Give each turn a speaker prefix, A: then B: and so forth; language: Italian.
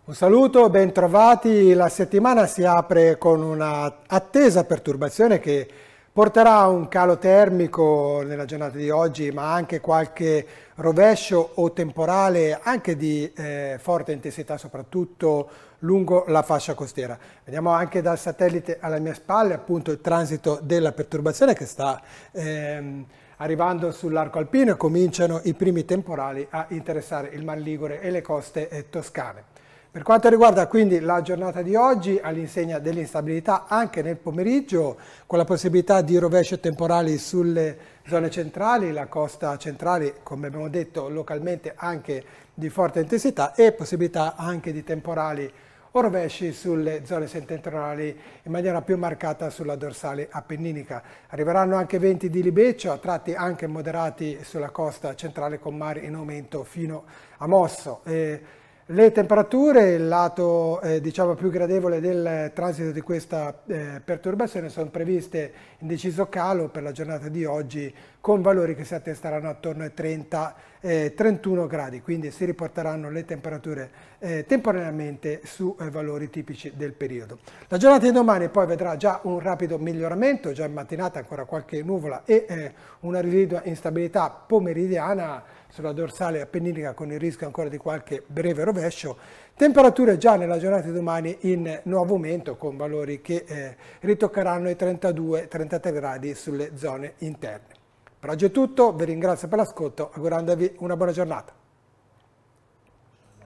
A: Un saluto, bentrovati. La settimana si apre con una attesa perturbazione che porterà a un calo termico nella giornata di oggi, ma anche qualche rovescio o temporale anche di forte intensità, soprattutto lungo la fascia costiera. Vediamo anche dal satellite alle mie spalle appunto il transito della perturbazione che sta arrivando sull'arco alpino e cominciano i primi temporali a interessare il Mar Ligure e le coste toscane. Per quanto riguarda quindi la giornata di oggi, all'insegna dell'instabilità anche nel pomeriggio, con la possibilità di rovesci temporali sulle zone centrali, la costa centrale, come abbiamo detto, localmente anche di forte intensità e possibilità anche di temporali o rovesci sulle zone settentrionali in maniera più marcata sulla dorsale appenninica. Arriveranno anche venti di libeccio, a tratti anche moderati sulla costa centrale con mare in aumento fino a Mosso. Le temperature, il lato diciamo più gradevole del transito di questa perturbazione, sono previste in deciso calo per la giornata di oggi con valori che si attesteranno attorno ai 30-31 gradi, quindi si riporteranno le temperature temporaneamente su valori tipici del periodo. La giornata di domani poi vedrà già un rapido miglioramento, già in mattinata ancora qualche nuvola e una residua instabilità pomeridiana sulla dorsale appenninica con il rischio ancora di qualche breve rovescio. Temperature già nella giornata di domani in nuovo aumento con valori che ritoccheranno i 32-33 gradi sulle zone interne. Per oggi è tutto, vi ringrazio per l'ascolto, augurandovi una buona giornata.